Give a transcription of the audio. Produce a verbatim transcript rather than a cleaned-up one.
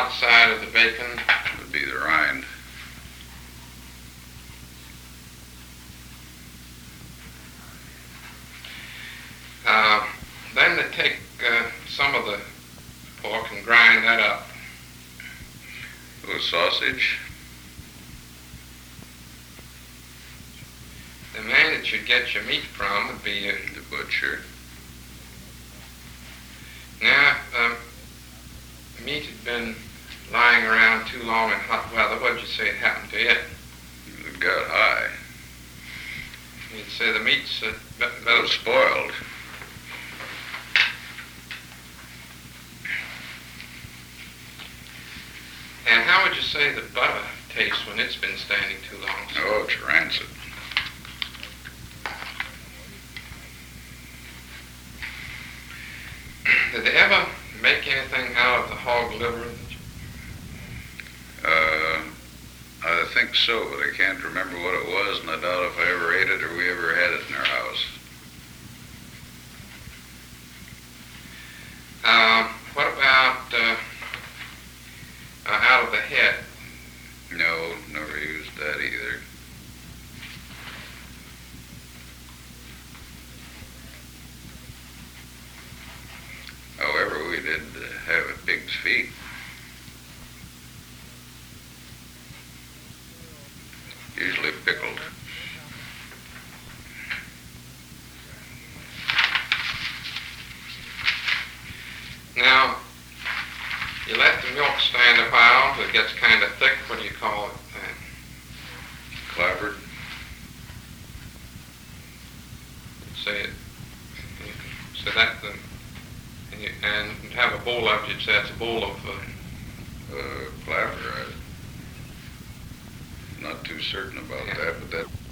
outside of the bacon would be the rind. Uh, then they take uh, some of the pork and grind that up. A little sausage. The man that you get your meat from would be uh, The butcher. now, um, the meat had been lying around too long in hot weather. What did you say had happened to it? It got high. You'd say the meat's uh, be- It better was spoiled. And how would you say the butter tastes when it's been standing too long? Oh, it's rancid. Did they ever make anything out of the hog liver? Uh, I think so, but I can't remember what it was, and I doubt if I ever ate it or we ever had it in our house. Uh, what about uh, uh, out of the head? No, never used that either. However, we did uh, have a pig's feet. Usually pickled. Now, you let the milk stand a while till it gets kind of thick. What do you call it? Uh, Clabbered. say it. So that the and, you, and have a bowl of it. You'd say it's a bowl of. Uh, Uh, clabber. I'm not too certain about Yeah. that, but that